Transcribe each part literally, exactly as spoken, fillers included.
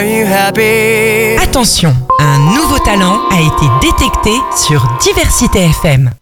Are you happy? Attention, un nouveau talent a été détecté sur Diversité F M.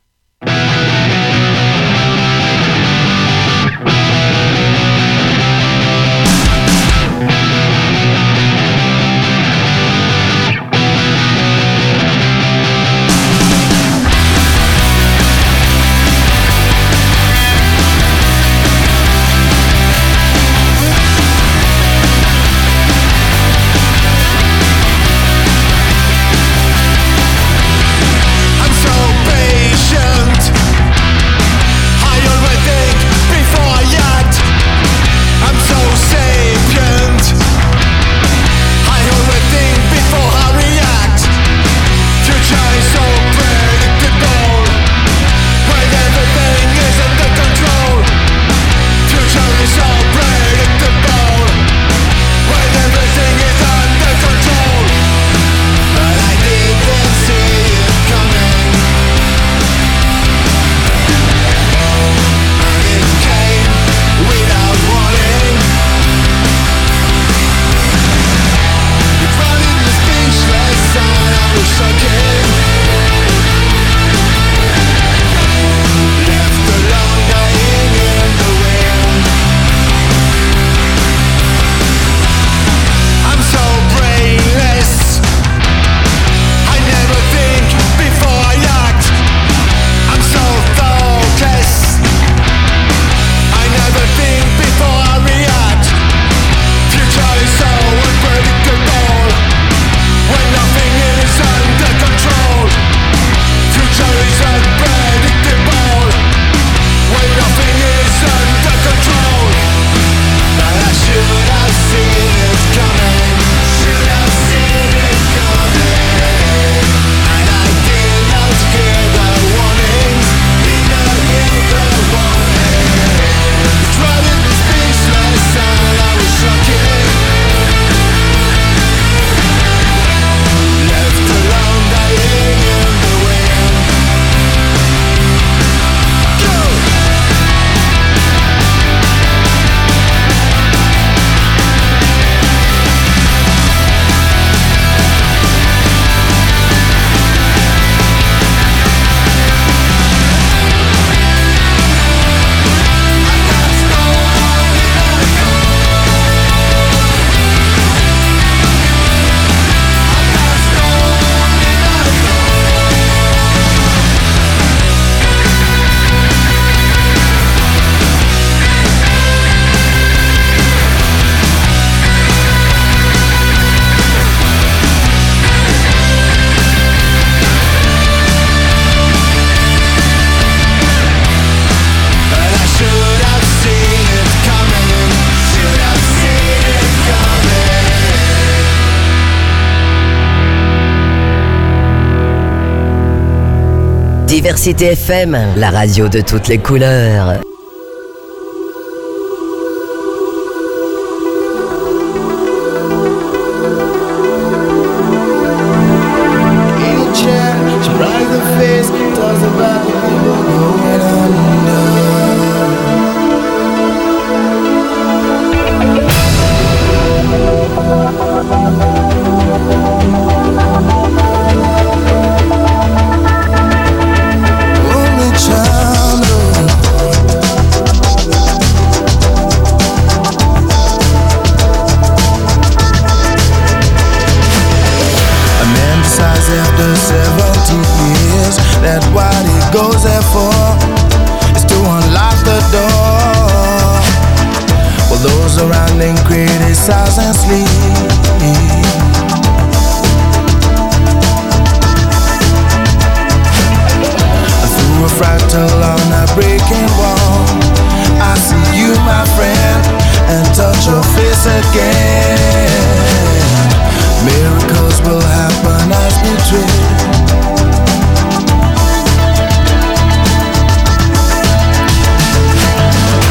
Diversité F M, la radio de toutes les couleurs.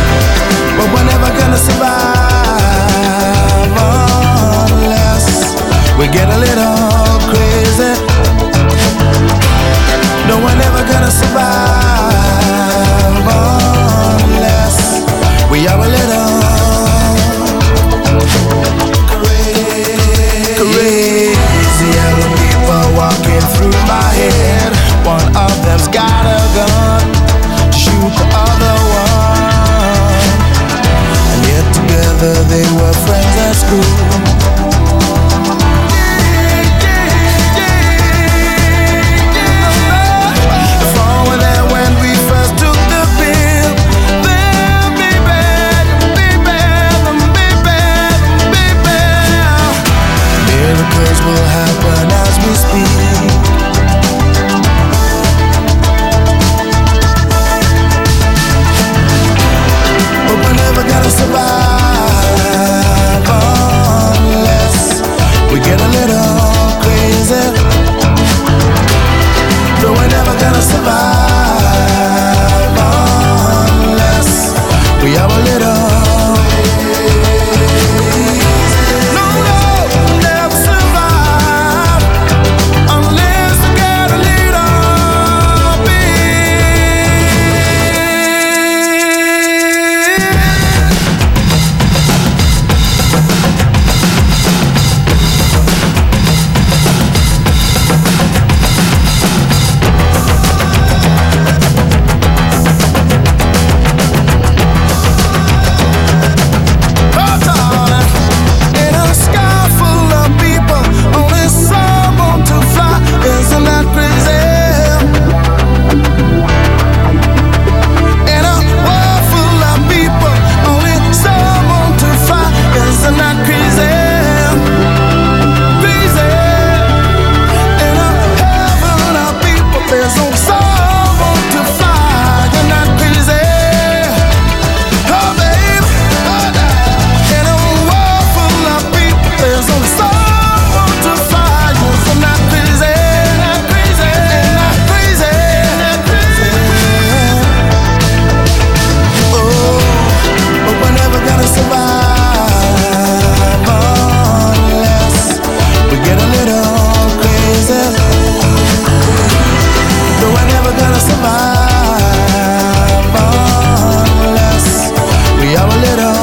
But we're never gonna survive unless crazy. Though we're never gonna survive unless we are a little.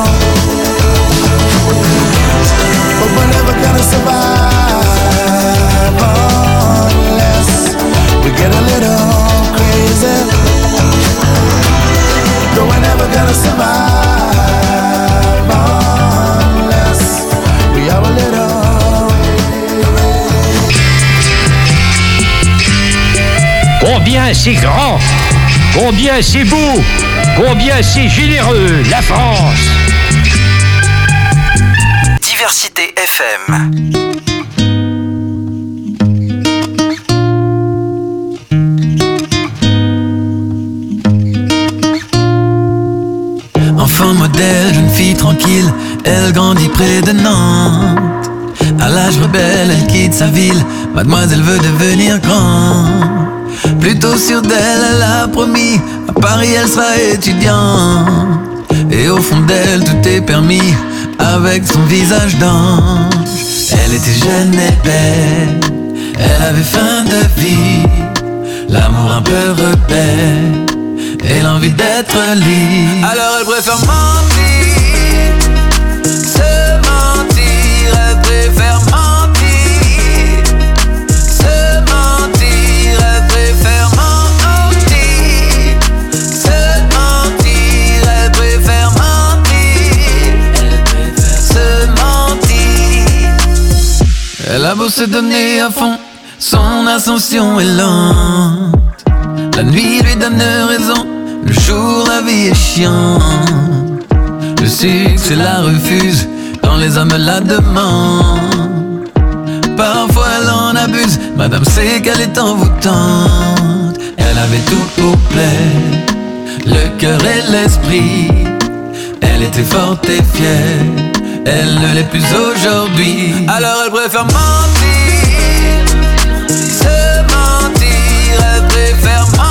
But we're never gonna survive unless we get a little crazy. Though we're never gonna survive unless we are a little. Combien c'est grand, combien c'est beau, combien c'est généreux, la France. Diversité F M. Enfant modèle, jeune fille tranquille, elle grandit près de Nantes. À l'âge rebelle, elle quitte sa ville, mademoiselle veut devenir grande. Plutôt sûre d'elle, elle a promis, à Paris elle sera étudiante. Et au fond d'elle, tout est permis, avec son visage d'ange. Elle était jeune et belle, elle avait faim de vie, l'amour un peu rebelle, et l'envie d'être libre. Alors elle préfère mentir, se mentir, elle préfère mentir, se mentir, elle préfère mentir, se mentir, elle préfère mentir, elle préfère se mentir. Elle a beau se donner à fond, son ascension est lente. La nuit lui donne raison, le jour la vie est chiante. Le succès la refuse quand les hommes la demandent. Parfois elle en abuse, madame sait qu'elle est envoûtante. Elle avait tout pour plaire, le cœur et l'esprit. Elle était forte et fière, elle ne l'est plus aujourd'hui. Alors elle préfère mentir, se mentir, elle préfère mentir.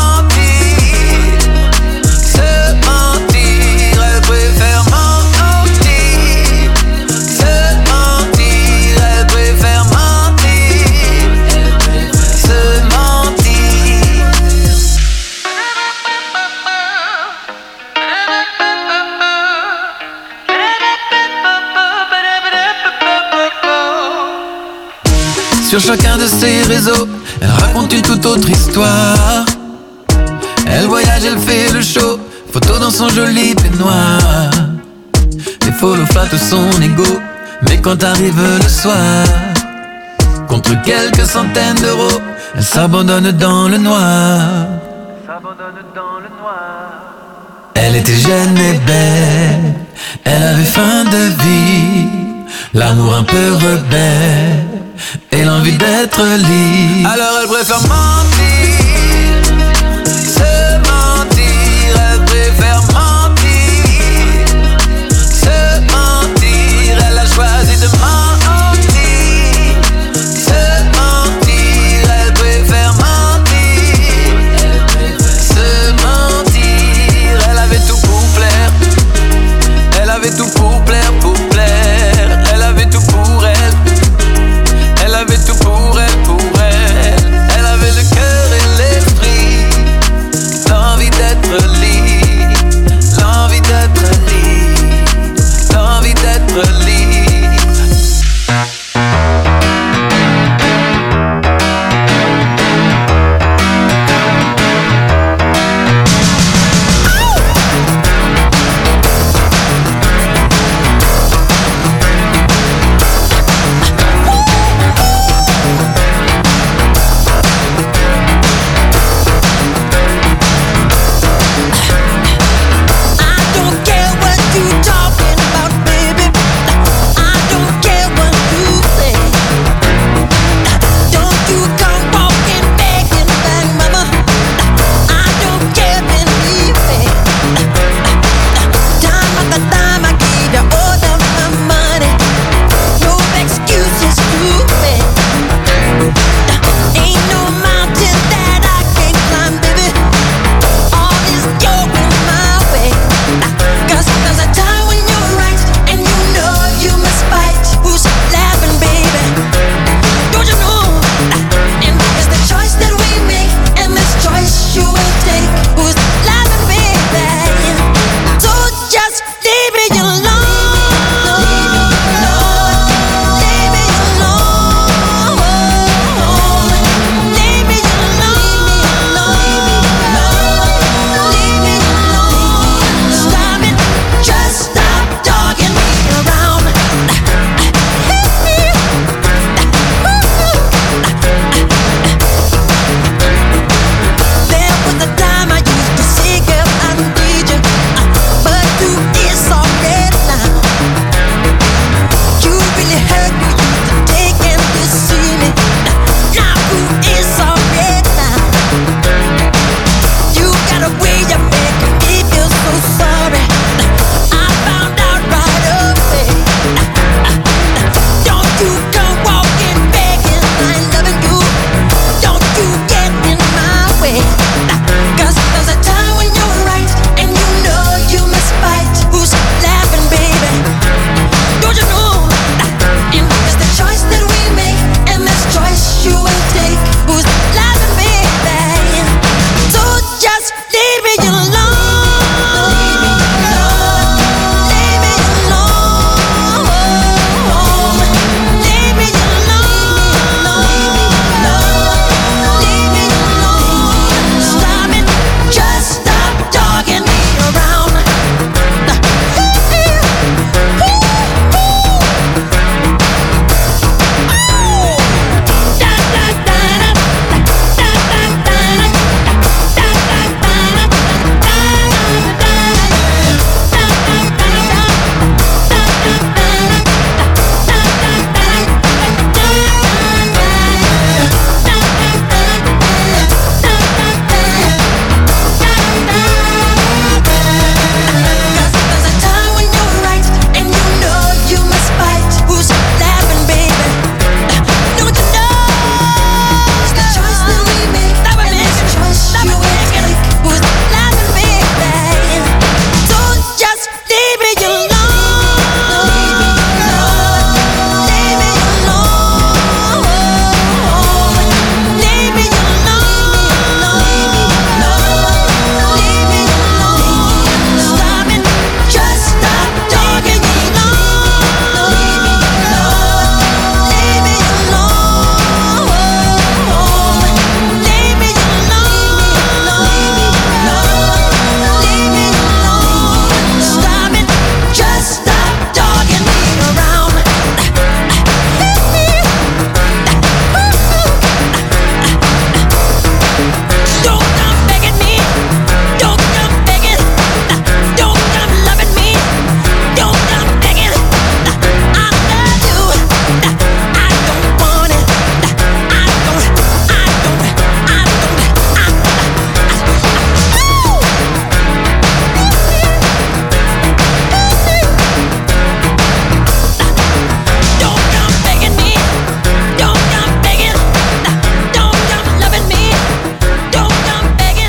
Sur chacun de ses réseaux, elle raconte une toute autre histoire. Elle voyage, elle fait le show, photo dans son joli peignoir. Les follow flattent son ego, mais quand arrive le soir, contre quelques centaines d'euros, elle s'abandonne dans le noir. Elle était jeune et belle, elle avait faim de vie, l'amour un peu rebelle, et l'envie d'être libre. Alors elle préfère mentir, se mentir, elle préfère mentir, se mentir, elle a choisi de mentir, se mentir, elle préfère mentir, se mentir, elle avait tout pour plaire, elle avait tout pour plaire, pour plaire, elle avait tout pour elle. Elle avait tout pour elle, pour elle. Elle avait le cœur et l'esprit, l'envie d'être libre, l'envie d'être libre, l'envie d'être libre.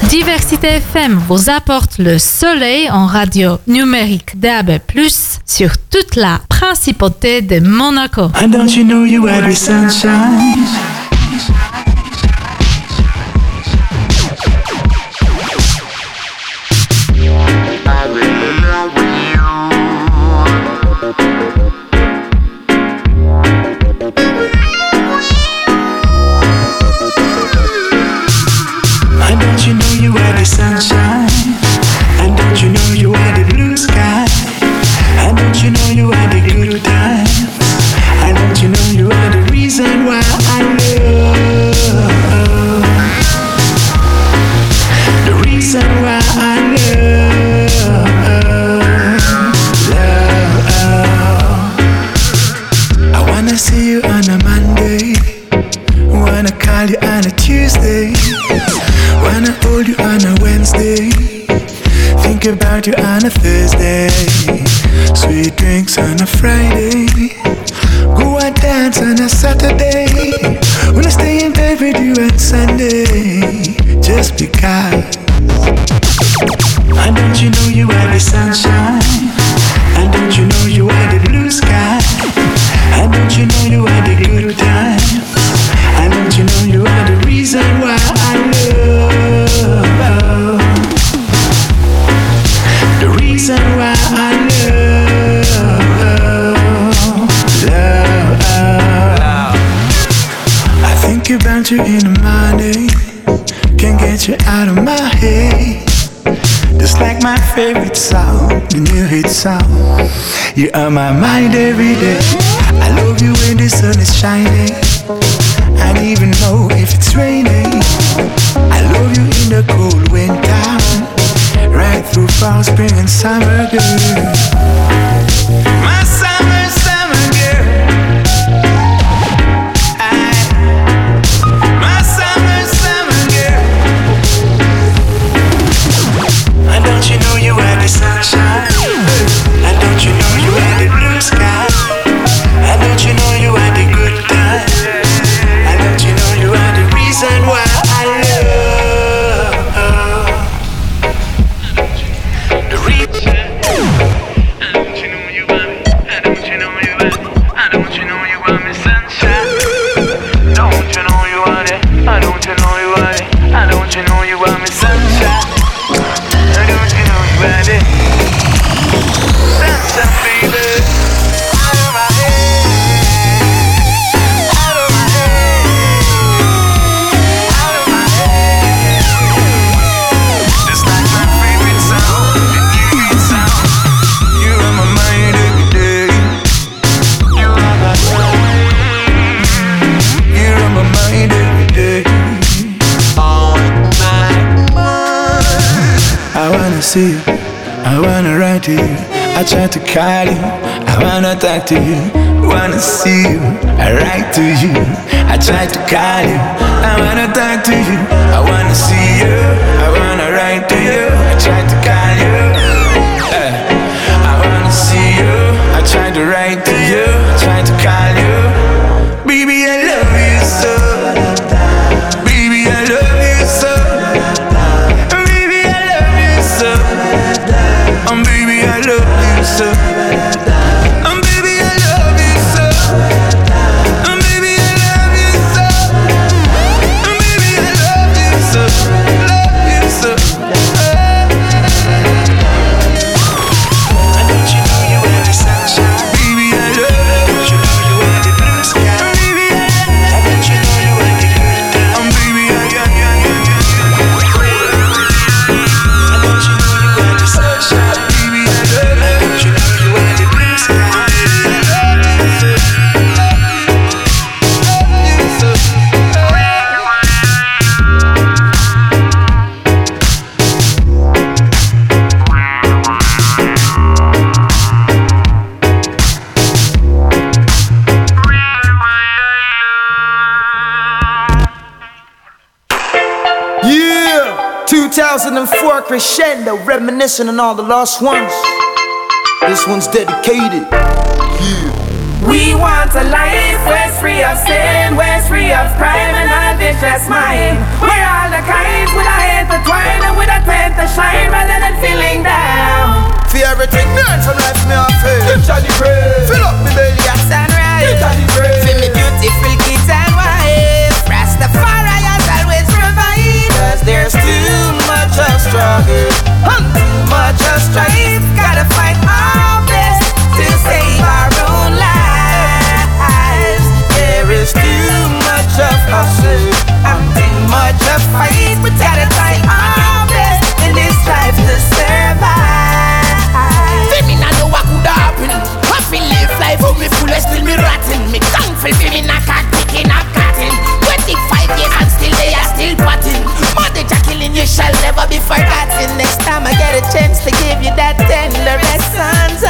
Diversité F M vous apporte le soleil en radio numérique D A B plus, sur toute la principauté de Monaco. And don't you know you are the sunshine? Sunshine, and don't you know you are the blue sky? And don't you know you are the good times? And don't you know you are the reason why I love? The reason why I love, love. I wanna see you on a Monday, wanna call you on a Tuesday, wanna hold you on a Wednesday, think about you on a Thursday, sweet drinks on a Friday, go and dance on a Saturday, wanna stay in bed with you on Sunday, just because. And don't you know you are the sunshine? And don't you know you are the blue sky? And don't you know you are the good times? And don't you know you are the reason why I love? The reason why I love, love. I think about you in the morning, can't get you out of my head. Just like my favorite song, the new hit song. You're on my mind every day. I love you when the sun is shining, and even know if it's raining. I love you in the cold winter, right through fall, spring and summer, girl. My summer, summer girl. I, my summer, summer girl. And don't you know you are the sunshine? And don't you know you are the blue sky? And don't you know you are the good times? And don't you know you are the reason why I love? The reason. And don't you know you are me? And don't you know you are me? And don't you know you are me sunshine? Don't you know you are it? And don't you know you are it? And don't you know you are me sunshine? And don't you know you are it? Sunshine, baby. Out of my head. Out of my head. Out of my head. Just like my favorite song, the new hit song. You're on my mind every day. You're on my mind. You're on my mind every day. On my mind. I wanna see you, I wanna write to you, I try to call you, I wanna talk to you, wanna see you, I write to you, I try to call you, I wanna talk to you, I wanna see you, I wanna write to you, I try to call you, uh, I wanna see you, I try to write to you, I try to call you, baby I love you so, baby I love you so, baby I love you so, um, baby I love you so, um, baby I love you so, um, baby I love you so, um, baby I love you so, love you so. And don't you know you are the sunshine? Baby I love you. Don't you know you are the blue sky? Baby I love you. And don't you know you are the good times? Um, baby I love you. And don't you know you are the sunshine? Baby I love you. And don't you know you are the blue sky? I love you so, love you so, love you so. Yeah, two thousand four crescendo, reminiscing on all the lost ones. This one's dedicated. We want a life where it's free of sin, where it's free of crime and all vicious mind, where all the kinds will I intertwine her the praise. Fill up me belly at sunrise. Get her the praise. For me beautiful kids and wife, Rastafari has always provided. Cause there's too much of struggle and too much of strife. Gotta fight our best to save our own lives. There is too much of hustle and too much of fight. We gotta try our best in this life to survive. Me nah know what could happen. I feel live life how me full and still me rotten. Me thankful for me not cat picking up cotton. Twenty-five years and still they are still potting. Mother Jacqueline, you shall never be forgotten. Next time I get a chance to give you that tender essence,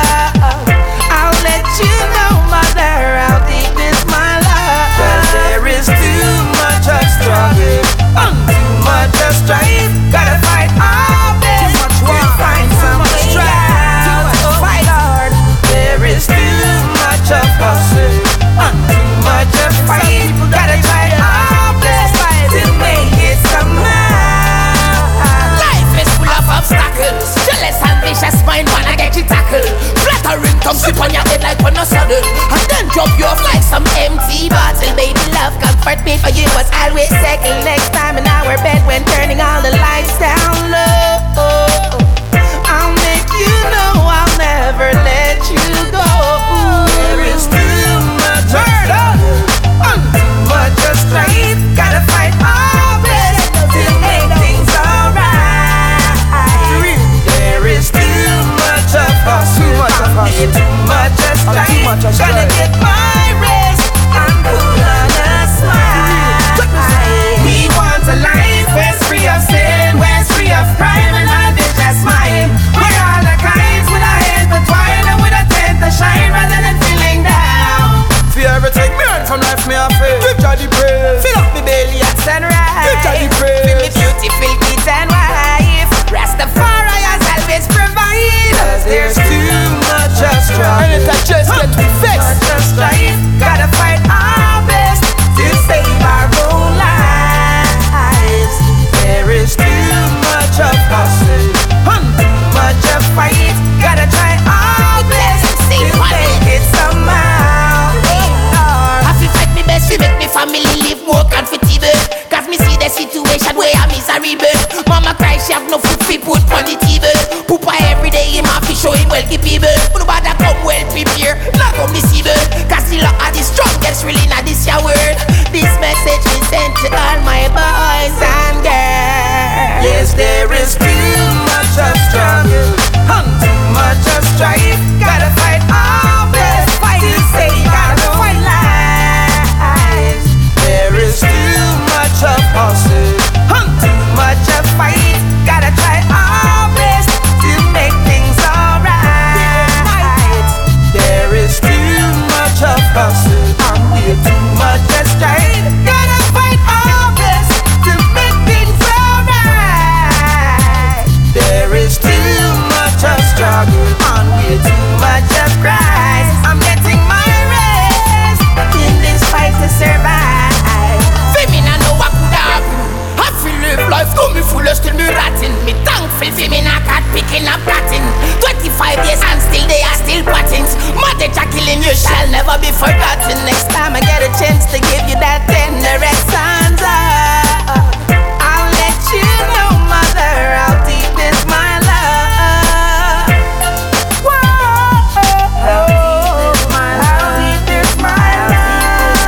I'll let you know, mother, how deep is my love. Cause there is too much of struggle and too much of strife. Gotta fight our best to find some way out. Oh Lord, there is too much of hustle and too much of fight. Gotta try our best to make it somehow. Life is full of obstacles. Jealous and vicious mind wanna get you tackled. Flattering tongue slip on your head like on a saddle, and then drop you off like some empty bottle. Baby love, comfort me for you was always second. Next time in our bed when turning all the lights down low, I'll make you know I'll never let you go. There is too much of struggle and too much of strife. Gotta fight our best to make things alright. There is too much of hustle, too much of hustle, too much of strife. Gonna get my rest and put on a smile. We want a life where's free of sin, where's free of crime, and life is just mine. We're all the kinds with our hands entwined and with a tent to shine rather than feeling down. For everything me earn from life, me a faith. Give Jah the praise. Fill up me belly at sunrise. Give Jah the praise. Feel me beautiful kids and wife. Rastafari has always provided. Cause there's too much of struggle and it's just get me vexed. Gotta fight our best to save our own lives. There is too much of hustle and too much of fight. Gotta try our best to make it somehow. I feel fight me best to make me family live more comfortable. Cause me see the situation where I'm miserable. Mama cry she have no food fi put on the table. Poopa every day him have to show him well capable. But nobody come well prepared, not come deceivable. Cause the luck are the strongest really not this your word. This message is sent to all my boys and girls. Yes, there is too much of struggle and too much of strife. Gotta fight our best to save our own lives. There is too much of hustle and too much of fight. Gotta try our best to make things alright. There is too much of hustle and we're too much of strife. Gotta fight our best to make things alright. There is too much of struggle and we're too much of cry. I'm getting my rest in this fight to survive. Femina know what could happen. I feel live life, though me full still me rotten. Me thankful femina cat picking up cotton. Twenty-five years and still they are still patents. Mother Jacqueline, you shall never be forgotten. Next time I get a chance to give you that tender essence, I'll let you know, mother, how deep is my love. Whoa, how deep is my love? How deep is my love?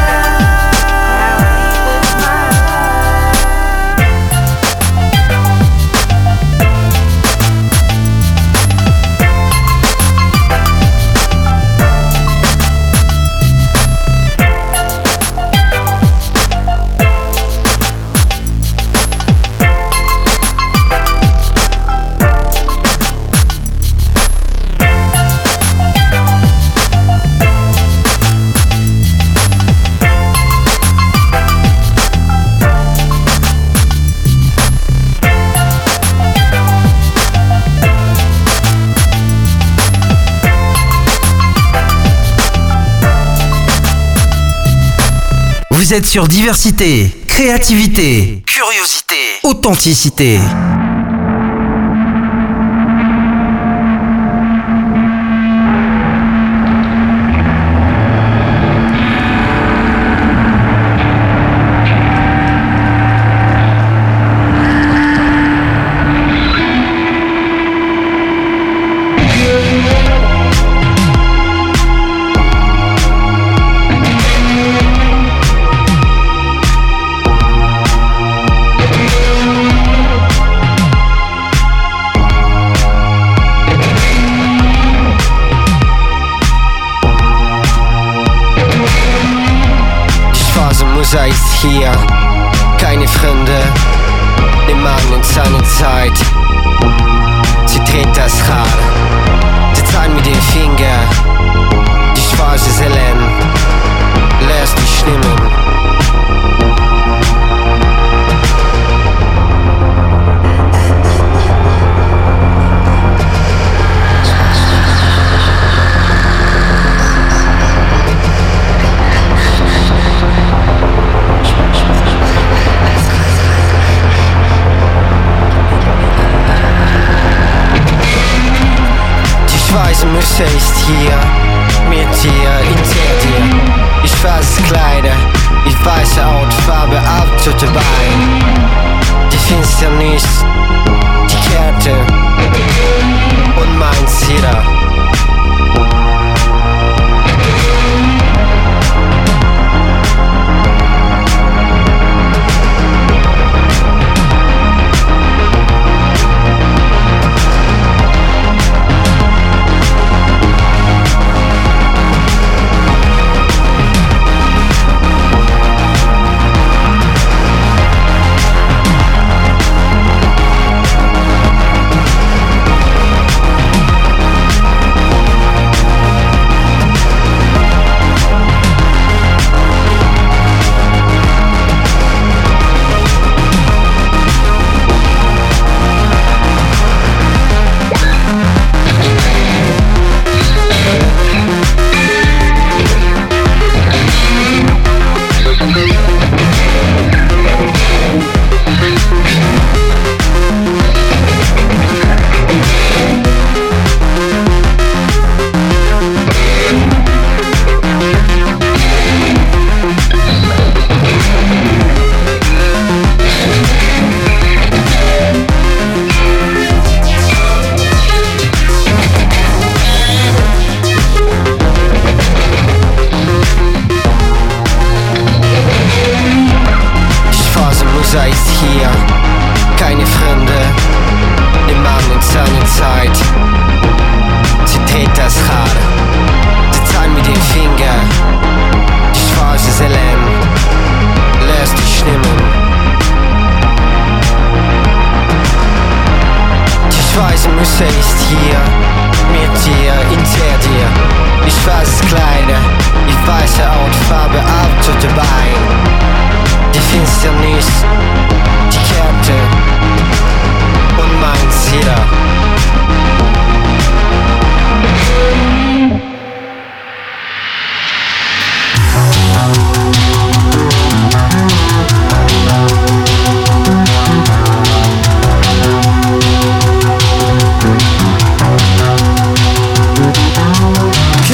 Vous êtes sur diversité, créativité, curiosité, den Mann in seine Zeit. Sie dreht das Rad, sie zeigt mit den Finger, die schwarze Selen lässt dich schlimmen. Müsse ist hier, mit dir, hinter dir. Ich schwarze Kleider, ich weiße Hautfarbe ab zu den Beinen. Die Finsternis, die Kälte und mein Zitter.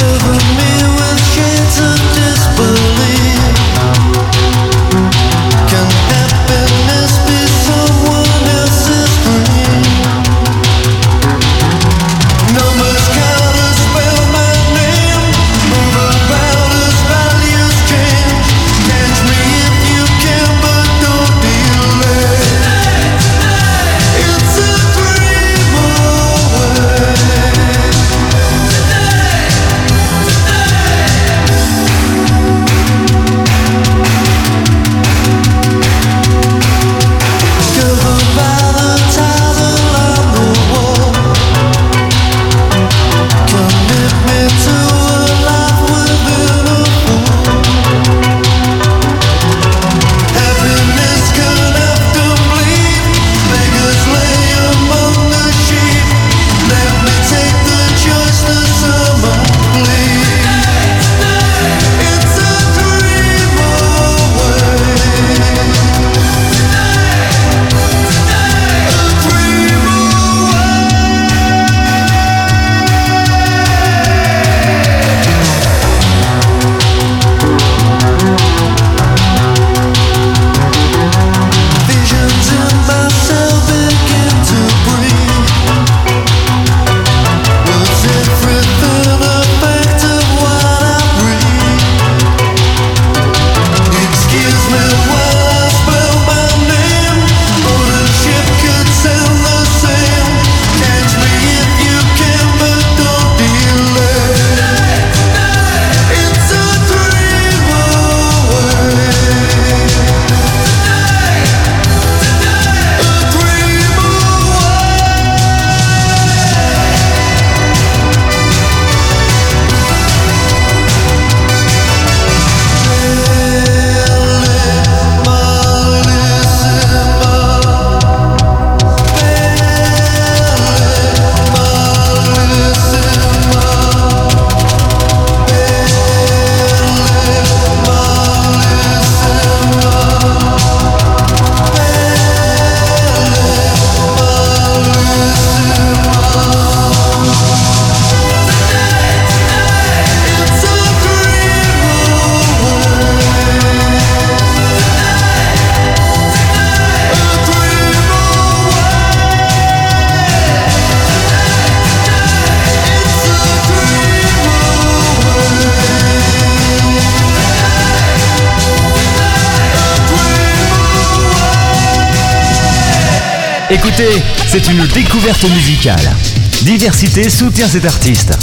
Cover me with shades of disbelief. Écoutez, c'est une découverte musicale. Diversité soutient cet artiste.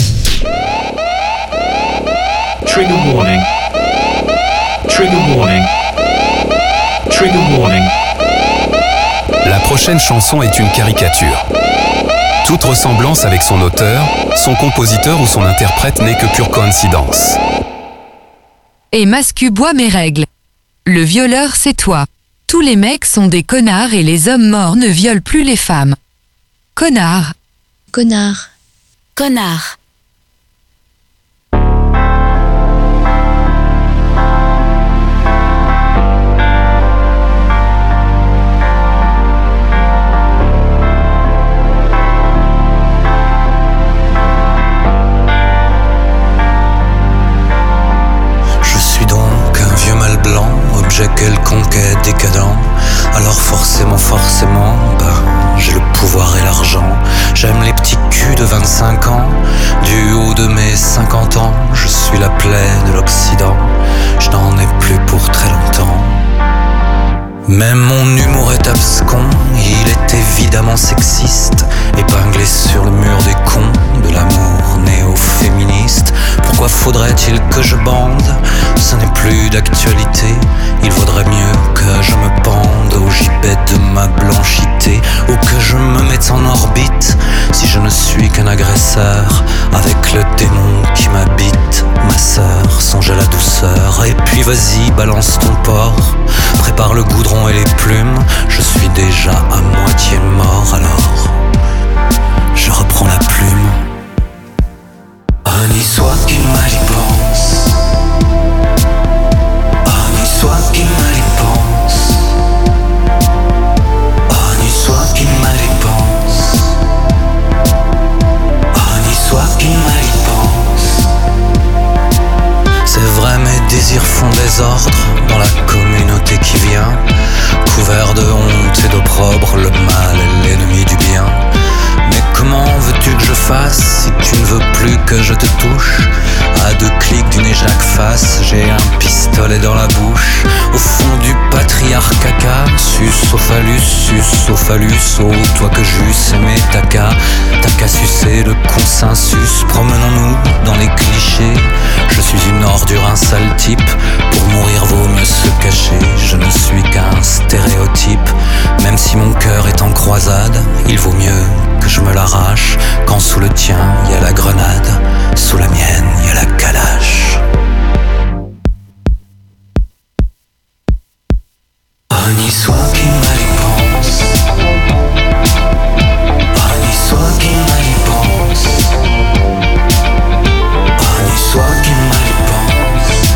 Trigger warning. Trigger warning. Trigger warning. La prochaine chanson est une caricature. Toute ressemblance avec son auteur, son compositeur ou son interprète n'est que pure coïncidence. Et Mascu boit mes règles. Le violeur, c'est toi. Tous les mecs sont des connards et les hommes morts ne violent plus les femmes. Connard. Connard. Connard. Objet quelconque est décadent, alors forcément, forcément, bah, j'ai le pouvoir et l'argent. J'aime les petits culs de vingt-cinq ans, du haut de mes cinquante ans, je suis la plaie de l'Occident, je n'en ai plus pour très longtemps. Même mon humour est abscon, il est évidemment sexiste, épinglé sur le mur des cons de l'amour néo-féministe. Pourquoi faudrait-il que je bande? Ce n'est plus d'actualité, il vaudrait mieux que je me pende au gibet de ma blanchité, ou que je me mette en orbite, si je ne suis qu'un agresseur, avec le démon qui m'habite. Ma sœur, songe à la douceur, et puis vas-y, balance ton porc, prépare le goudron et les plumes, je suis déjà à moitié mort, alors je reprends la plume. Un niçois qui mal y pense, un niçois qui mal y pense, un niçois qui mal y pense, un niçois qui mal y pense. C'est vrai, mes désirs font désordre dans la communauté qui vient, couvert de honte et d'opprobre, le mal est l'ennemi du bien. Mais comment veux-tu que je fasse si tu ne veux plus que je te touche? À deux clics d'une éjac face, j'ai un pistolet dans la bouche. Au fond du patriarcat, sus au phallus, sus au phallus. Oh, toi que j'eusse aimé ta qu'à, t'as qu'à sucer le consensus. Promenons-nous dans les clichés, je suis une ordure, un sale type. Pour mourir vaut mieux se cacher, je ne suis qu'un stéréotype. Même si mon cœur est en croisade, il vaut mieux que je me l'arrache, quand sous le tien y a la grenade, sous la mienne y a la calache. Un niçois qui mal y pense, un niçois qui mal y pense, un niçois qui mal y pense,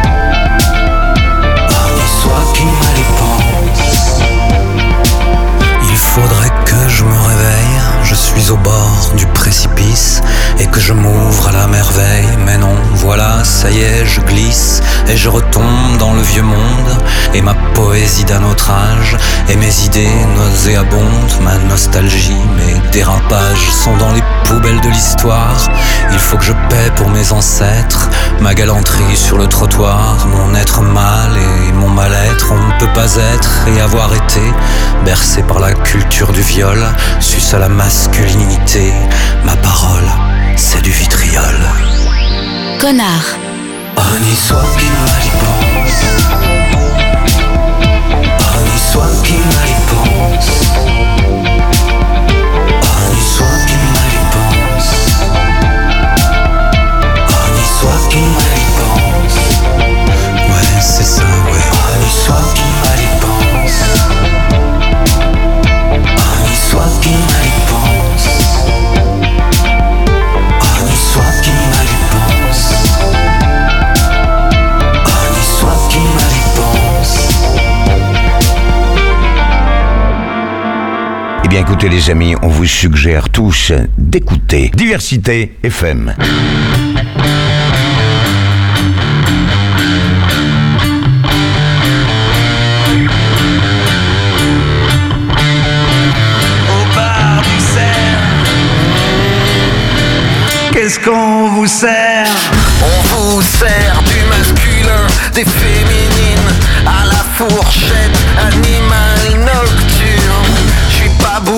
un niçois qui mal y pense. Il faudrait que je me réveille, je suis au bord du précipice, et que je m'ouvre à la merveille. Mais non, voilà, ça y est, je glisse, et je retombe dans le vieux monde, et ma poésie d'un autre âge, et mes idées nauséabondes, ma nostalgie, mes dérapages sont dans les poubelles de l'histoire. Il faut que je paie pour mes ancêtres, ma galanterie sur le trottoir, mon être mal et mon mal-être. On ne peut pas être et avoir été bercé par la culture du viol, suce à la masculinité. Ma parole, c'est du vitriol. Connard. Un niçois qui mal y pense, un niçois qui mal y pense, un niçois qui mal y pense, un niçois qui mal y pense. Ouais, c'est ça, ouais. Un niçois qui mal y pense, un niçois qui mal y pense, un niçois qui mal y pense, un niçois qui mal y pense. Eh bien écoutez les amis, on vous suggère tous d'écouter Diversité F M. Qu'est-ce qu'on vous sert? On vous sert du masculin, des féminines, à la fourchette, animal nocturne. Je suis pas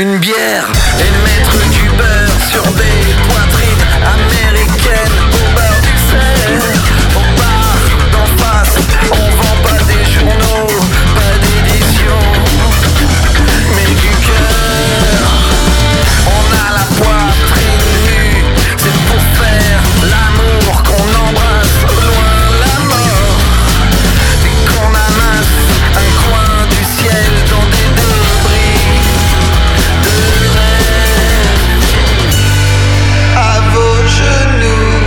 une bière et mettre du beurre sur des poitrines américaines au bar du cerf. Au bar d'en face, on vend pas des journaux, pas d'édition, mais du cœur. On a la poitrine nue, c'est pour faire l'amour qu'on embrasse loin la mort. Et qu'on amasse un coin du ciel dans des débris de rêve. À vos genoux,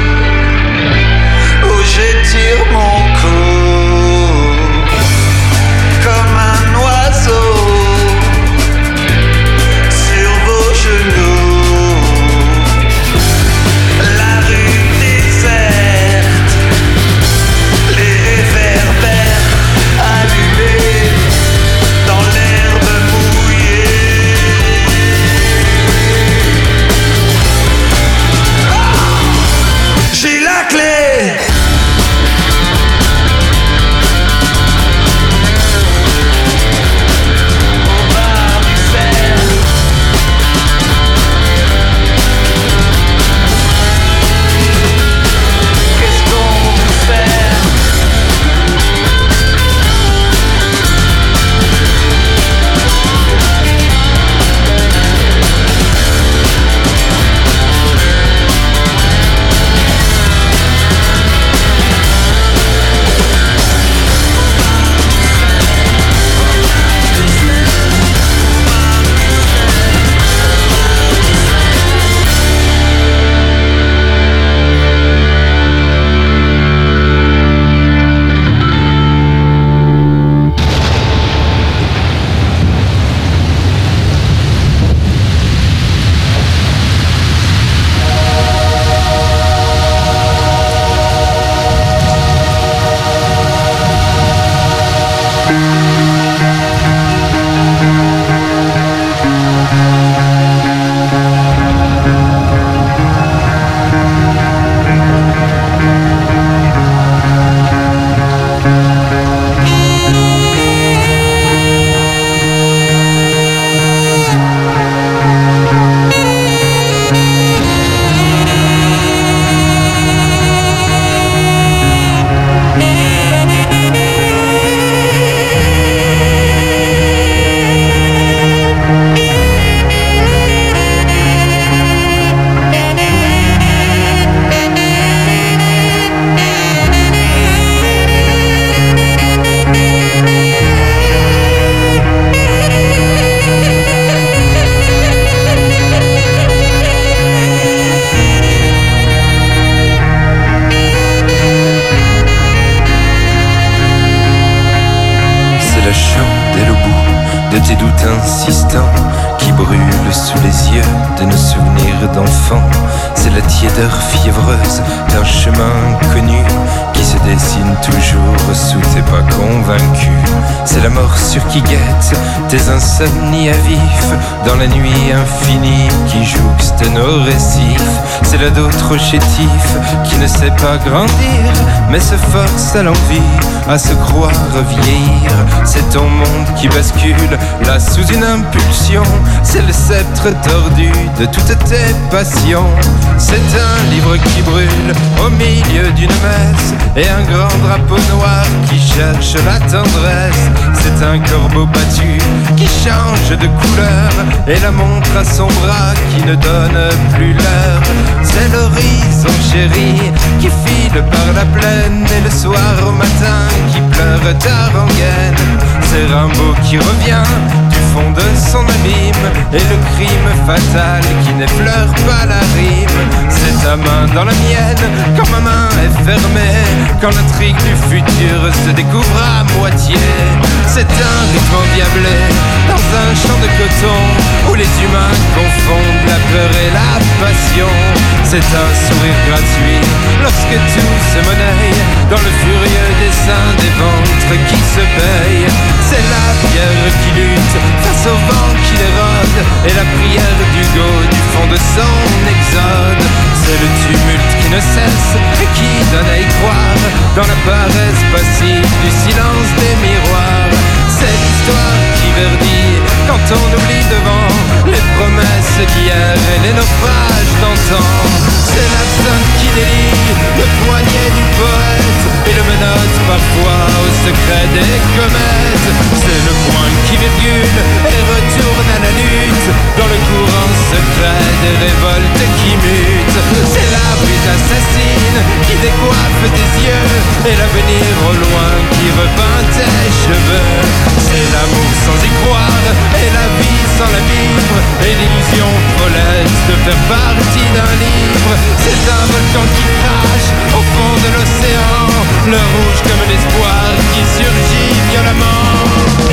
où j'étire mon cou comme un oiseau sur vos genoux. La rue déserte, les réverbères allumés dans l'herbe mouillée. J'ai la clé. Au bar du cerf. Qu'est-ce qu'on veut faire? C'est la chandelle au bout de tes doutes insistants qui brûle sous les yeux de nos souvenirs d'enfants. C'est la tiédeur fiévreuse d'un chemin connu qui se dessine toujours sous tes pas convaincus. C'est la morsure qui guette tes insomnies à vif dans la nuit infinie qui jouxte nos récifs. C'est l'ado trop chétif qui ne sait pas grandir mais se force à l'envie à se croire vieillir. C'est ton monde qui bascule là sous une impulsion. C'est le sceptre tordu de toutes tes passions. C'est un livre qui brûle au milieu d'une messe et un grand drapeau noir qui cherche la tendresse. C'est un corbeau battu qui change de couleur et la montre à son bras qui ne donne plus l'heure. C'est l'horizon chéri qui file par la plaine et le soir au matin qui pleure ta rengaine. C'est Rimbaud qui revient du fond de son abîme et le crime fatal qui n'effleure pas la rime. C'est ta main dans la mienne quand ma main est fermée, quand l'intrigue du futur se découvre à moitié. C'est un rythme endiablé dans un champ de coton où les humains confondent la peur et la passion. C'est un sourire gratuit lorsque tout se monnaie dans le furieux dessin des ventres qui se payent. C'est la pierre qui lutte face au vent qui l'érode et la prière d'Hugo du fond de son exode. C'est le tumulte qui ne cesse et qui donne à y croire dans la paresse passive du silence des miroirs. C'est l'histoire qui verdit quand on oublie devant d'hier et les naufrages d'antan. C'est l'absinthe qui délie le poignet du poète et le menotte parfois au secret des comètes. C'est le point qui virgule et retourne à la lutte dans le courant secret des révoltes qui mutent. C'est la brise assassine qui décoiffe des yeux et l'avenir au loin qui repeint tes cheveux. C'est l'amour sans y croire et la vie sans la vivre et l'illusion follette de faire partie d'un livre. C'est un volcan qui crache au fond de l'océan, le rouge comme l'espoir qui surgit violemment.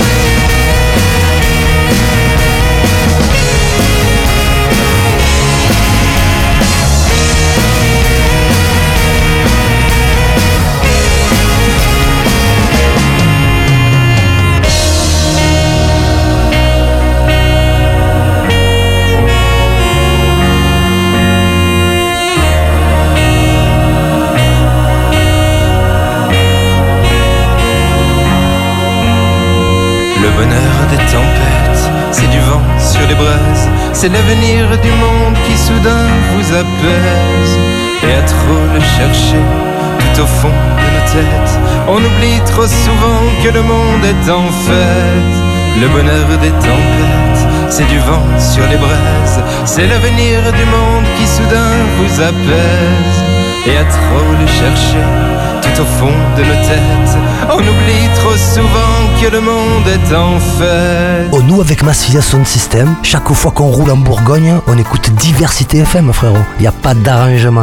Le bonheur des tempêtes, c'est du vent sur les braises, c'est l'avenir du monde qui soudain vous apaise. Et à trop le chercher, tout au fond de nos têtes, on oublie trop souvent que le monde est en fête. Le bonheur des tempêtes, c'est du vent sur les braises, c'est l'avenir du monde qui soudain vous apaise. Et à trop le chercher, tout au fond de nos têtes, on oublie trop souvent que le monde est en fête. Oh, nous avec Massilia Sound System, chaque fois qu'on roule en Bourgogne, on écoute Diversité F M, frérot. Y a pas d'arrangement.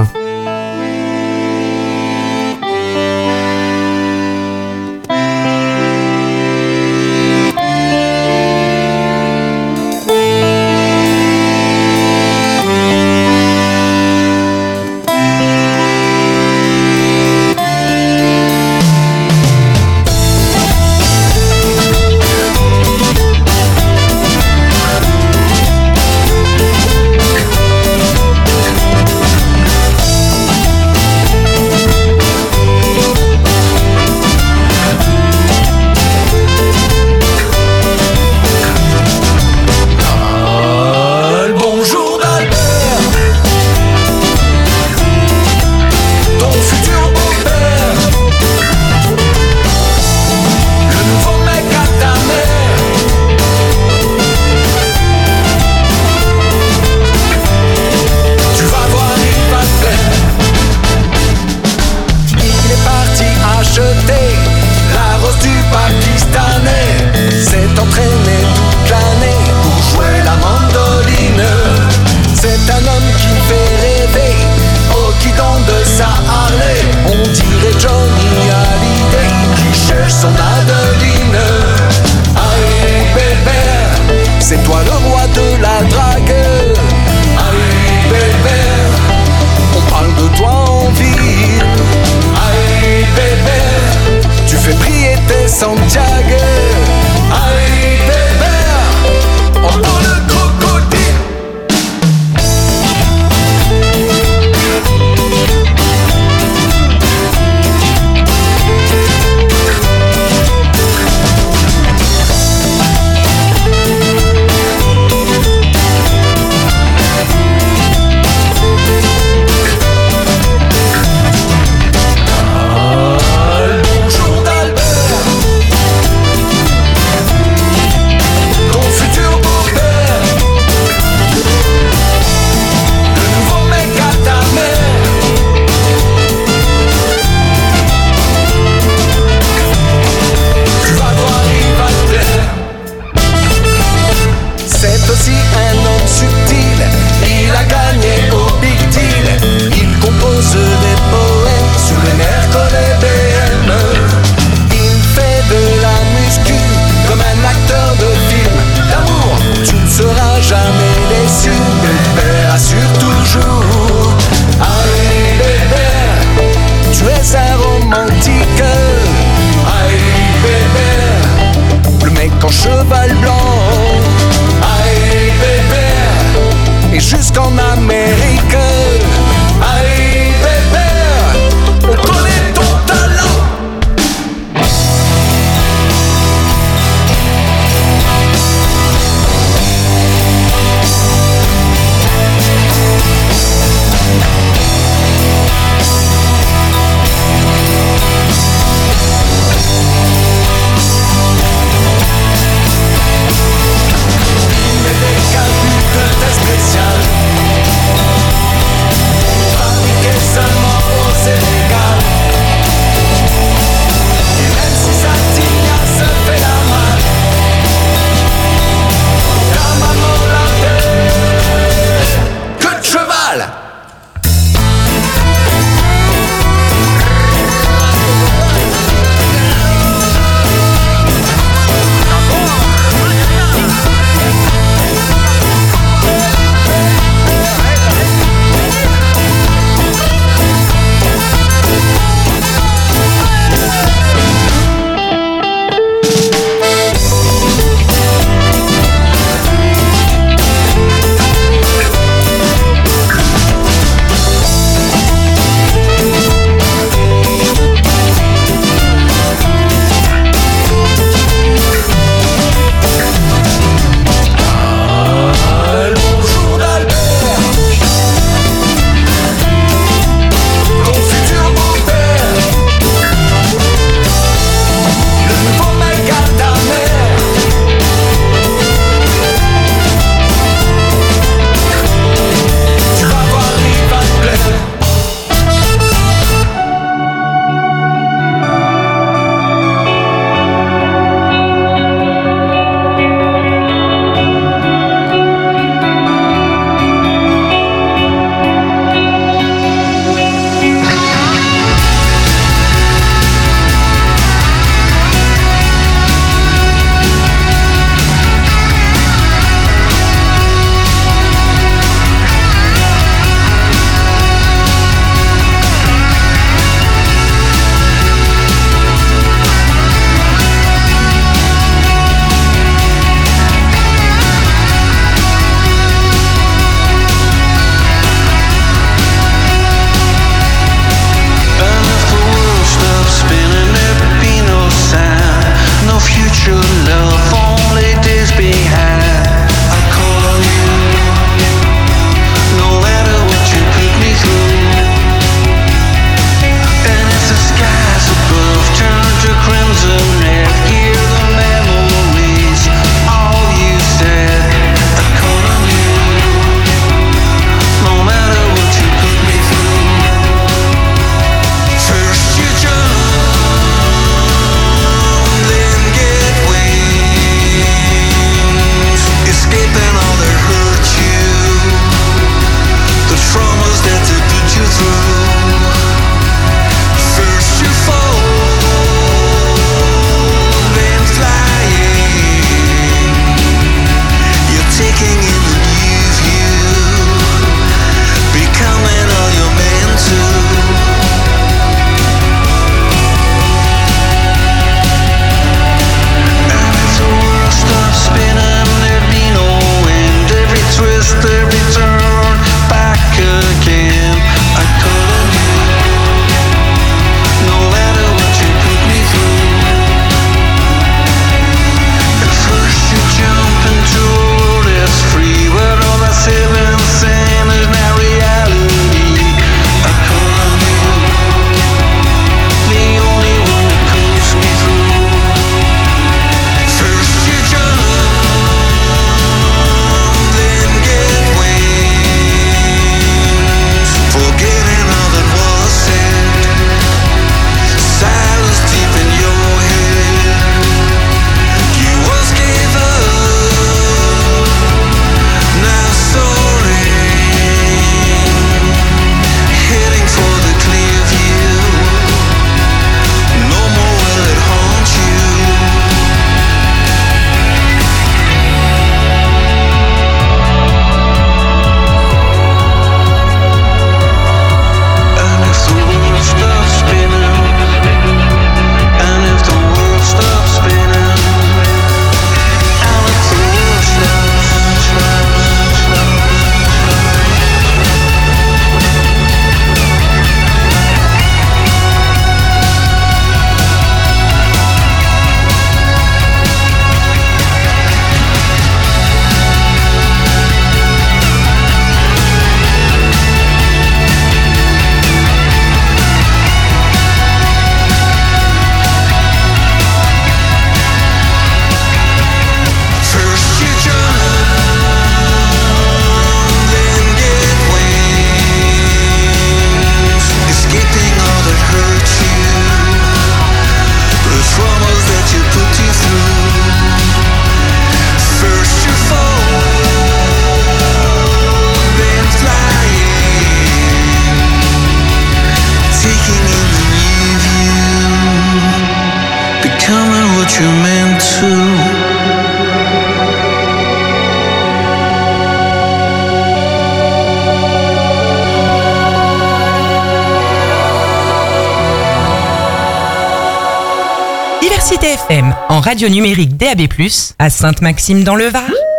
Diversité F M en radio numérique D A B plus, à Sainte-Maxime dans le Var.